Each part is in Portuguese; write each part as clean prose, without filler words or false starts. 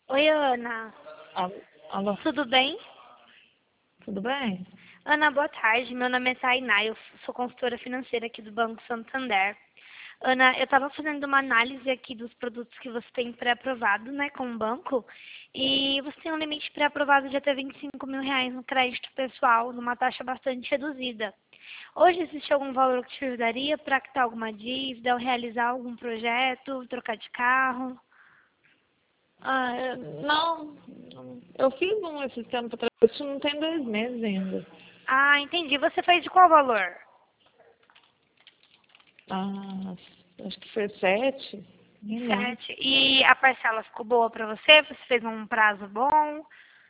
Oi, Ana. Alô, Tudo bem? tudo bem? Ana, boa tarde. Meu nome é Tainá, eu sou consultora financeira aqui do Banco Santander. Ana, eu estava fazendo uma análise aqui dos produtos que você tem pré-aprovado, né, com o banco, e você tem um limite pré-aprovado de até R$ 25.000 no crédito pessoal, numa taxa bastante reduzida. Hoje existe algum valor que te ajudaria para quitar alguma dívida, ou realizar algum projeto, trocar de carro? Não, eu fiz um esse tempo atrás, isso não tem 2 meses ainda. Ah, entendi. Você fez de qual valor? Ah, acho que foi 7, nem lembro. 7. E a parcela ficou boa para você? Você fez um prazo bom?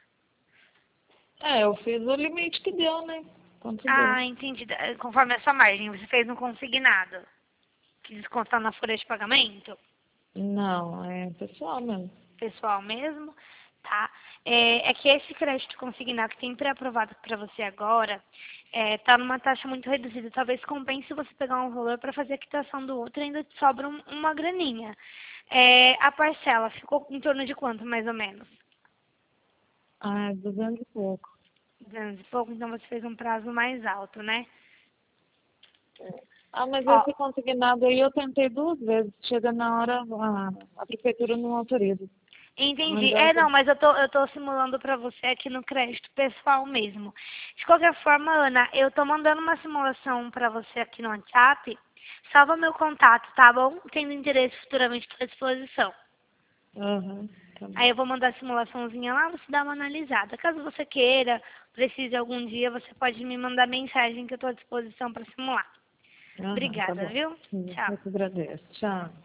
Eu fiz o limite que deu, né? Quanto deu? Ah, entendi. Conforme a sua margem, você fez um consignado, que desconta na folha de pagamento, Não, é pessoal mesmo. pessoal mesmo, tá? É que esse crédito consignado que tem pré-aprovado para você agora, tá numa taxa muito reduzida. Talvez compense você pegar um valor para fazer a quitação do outro e ainda te sobra uma graninha. A parcela ficou em torno de quanto, mais ou menos? 200 e pouco. 200 e pouco, então você fez um prazo mais alto, né? Mas Ó, esse consignado aí eu tentei 2 vezes. Chega na hora, a prefeitura não autoriza. Não entendi. adianta. Não, mas eu tô simulando pra você aqui no crédito pessoal mesmo. De qualquer forma, Ana, eu tô mandando uma simulação pra você aqui no WhatsApp. Salva meu contato, tá bom? Tendo interesse futuramente à disposição. Aham, tá bom. Aí eu vou mandar a simulaçãozinha lá, você dá uma analisada. Caso você queira, precise algum dia, você pode me mandar mensagem que eu tô à disposição para simular. Aham, tá Obrigada, bom. viu? Tchau. Eu que agradeço. Tchau.